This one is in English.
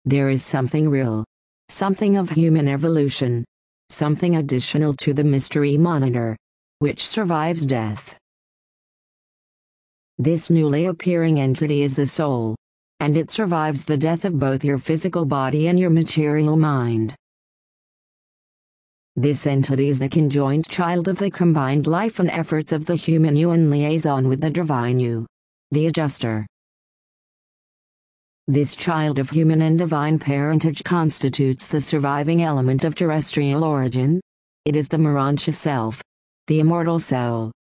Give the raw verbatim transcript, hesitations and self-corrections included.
There is something real. Something of human evolution. Something additional to the mystery monitor. Which survives death. This newly appearing entity is the soul. And it survives the death of both your physical body and your material mind. This entity is the conjoined child of the combined life and efforts of the human you in liaison with the divine you. The adjuster. This child of human and divine parentage constitutes the surviving element of terrestrial origin. It is the Morontia self. The immortal soul.